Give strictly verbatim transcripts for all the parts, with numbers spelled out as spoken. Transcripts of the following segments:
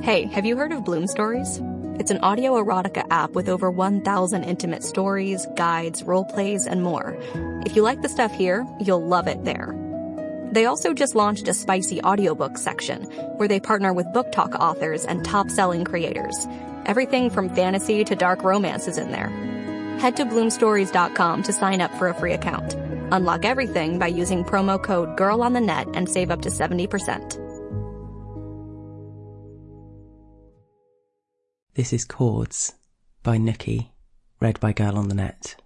Hey, have you heard of Bloom Stories? It's an audio erotica app with over one thousand intimate stories, guides, role plays, and more. If you like the stuff here, you'll love it there. They also just launched a spicy audiobook section where they partner with book talk authors and top-selling creators. Everything from fantasy to dark romance is in there. Head to bloom stories dot com to sign up for a free account. Unlock everything by using promo code GIRLONTHENET and save up to seventy percent. This is Chords by Nookie, read by Girl on the Net.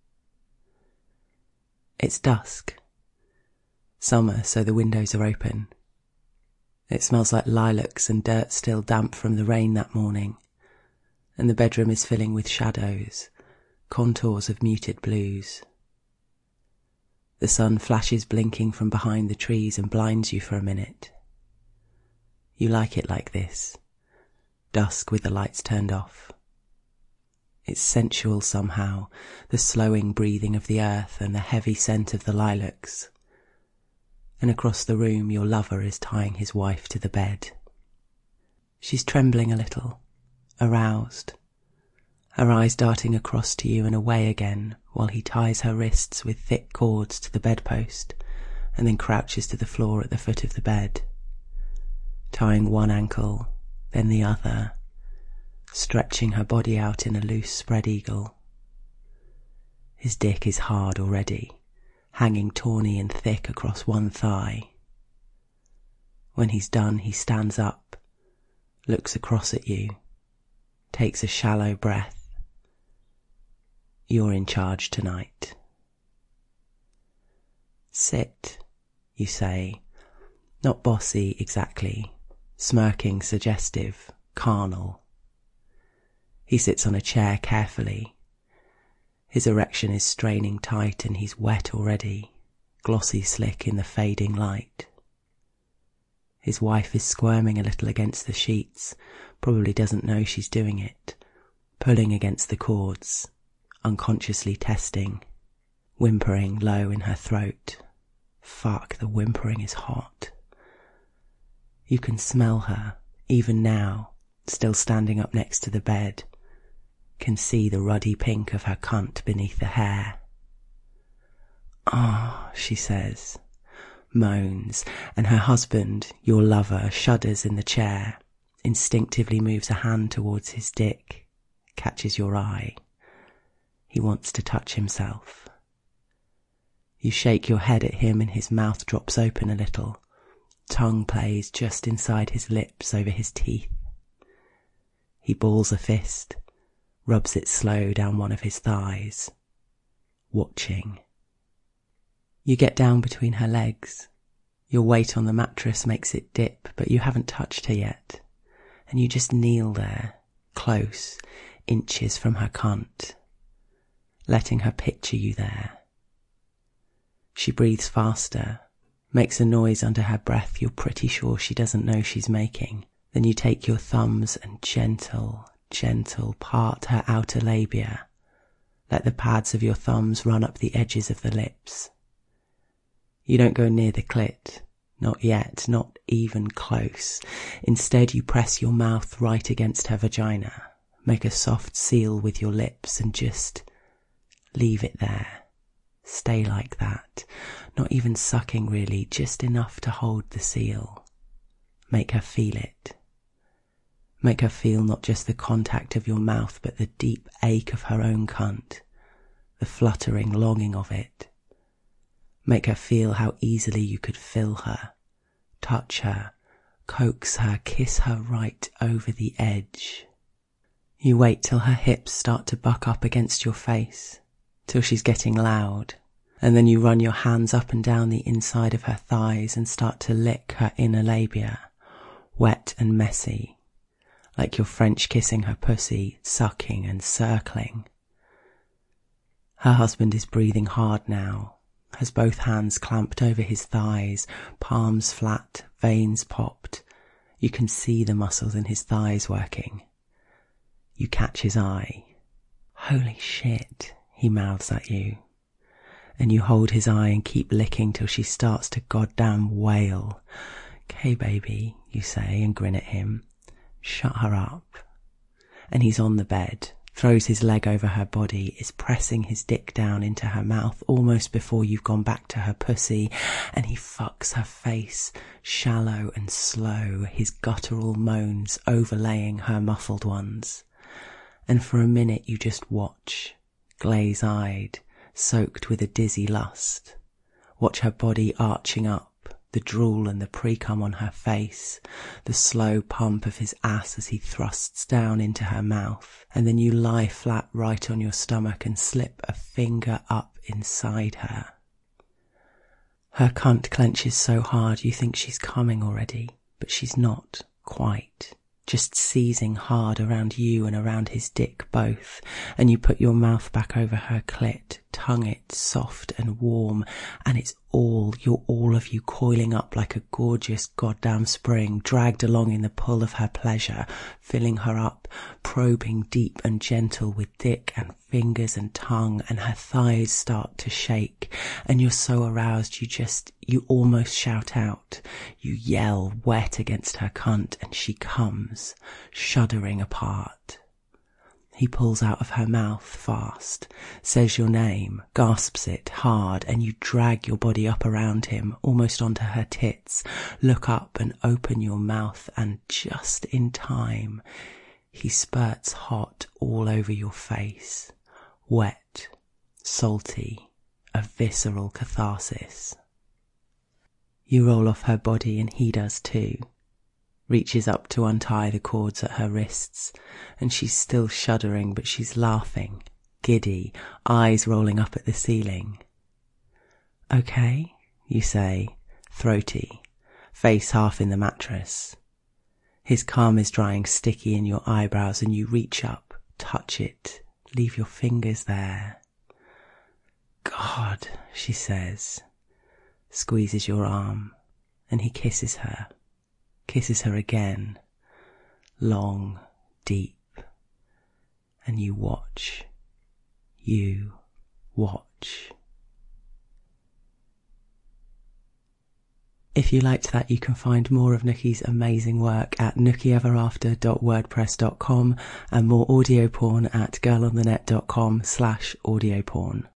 It's dusk. Summer, so the windows are open. It smells like lilacs and dirt still damp from the rain that morning, and the bedroom is filling with shadows, contours of muted blues. The sun flashes blinking from behind the trees and blinds you for a minute. You like it like this. Dusk with the lights turned off. It's sensual somehow, the slowing breathing of the earth and the heavy scent of the lilacs. And across the room your lover is tying his wife to the bed. She's trembling a little, aroused, her eyes darting across to you and away again while he ties her wrists with thick cords to the bedpost and then crouches to the floor at the foot of the bed, tying one ankle, then the other, stretching her body out in a loose spread eagle. His dick is hard already, hanging tawny and thick across one thigh. When he's done, he stands up, looks across at you, takes a shallow breath. You're in charge tonight. Sit, you say, not bossy exactly, smirking, suggestive, carnal. He sits on a chair carefully. His erection is straining tight and he's wet already, glossy slick in the fading light. His wife is squirming a little against the sheets, probably doesn't know she's doing it, pulling against the cords, unconsciously testing, whimpering low in her throat. Fuck, the whimpering is hot. You can smell her, even now, still standing up next to the bed, can see the ruddy pink of her cunt beneath the hair. Ah, she says, moans, and her husband, your lover, shudders in the chair, instinctively moves a hand towards his dick, catches your eye. He wants to touch himself. You shake your head at him and his mouth drops open a little. Tongue plays just inside his lips over his teeth. He balls a fist, rubs it slow down one of his thighs, watching. You get down between her legs. Your weight on the mattress makes it dip, but you haven't touched her yet, and you just kneel there, close, inches from her cunt, letting her picture you there. She breathes faster, makes a noise under her breath you're pretty sure she doesn't know she's making. Then you take your thumbs and gentle, gentle part her outer labia. Let the pads of your thumbs run up the edges of the lips. You don't go near the clit, not yet, not even close. Instead you press your mouth right against her vagina, make a soft seal with your lips and just leave it there. Stay like that, not even sucking really, just enough to hold the seal. Make her feel it. Make her feel not just the contact of your mouth, but the deep ache of her own cunt, the fluttering longing of it. Make her feel how easily you could fill her, touch her, coax her, kiss her right over the edge. You wait till her hips start to buck up against your face, till she's getting loud, and then you run your hands up and down the inside of her thighs and start to lick her inner labia, wet and messy, like you're French kissing her pussy, sucking and circling. Her husband is breathing hard now, has both hands clamped over his thighs, palms flat, veins popped. You can see the muscles in his thighs working. You catch his eye. Holy shit, he mouths at you. And you hold his eye and keep licking till she starts to goddamn wail. "Okay, baby," you say and grin at him. Shut her up. And he's on the bed, throws his leg over her body, is pressing his dick down into her mouth almost before you've gone back to her pussy, and he fucks her face, shallow and slow, his guttural moans overlaying her muffled ones. And for a minute you just watch, glaze-eyed, soaked with a dizzy lust. Watch her body arching up, the drool and the pre-cum on her face, the slow pump of his ass as he thrusts down into her mouth, and then you lie flat right on your stomach and slip a finger up inside her. Her cunt clenches so hard you think she's coming already, but she's not quite. Just seizing hard around you and around his dick both, and you put your mouth back over her clit, tongue it soft and warm, and it's all, you're all of you coiling up like a gorgeous goddamn spring, dragged along in the pull of her pleasure, filling her up, probing deep and gentle with dick and fingers and tongue, and her thighs start to shake, and you're so aroused you just, you almost shout out, you yell wet against her cunt, and she comes, shuddering apart. He pulls out of her mouth fast, says your name, gasps it hard, and you drag your body up around him, almost onto her tits, look up and open your mouth, and just in time, he spurts hot all over your face, wet, salty, a visceral catharsis. You roll off her body and he does too. Reaches up to untie the cords at her wrists, and she's still shuddering, but she's laughing, giddy, eyes rolling up at the ceiling. Okay, you say, throaty, face half in the mattress. His cum is drying sticky in your eyebrows, and you reach up, touch it, leave your fingers there. God, she says, squeezes your arm, and he kisses her. Kisses her again, long, deep, and you watch, you watch. If you liked that, you can find more of Nookie's amazing work at nookie ever after dot wordpress dot com and more audio porn at girl on the net dot com slash audio porn.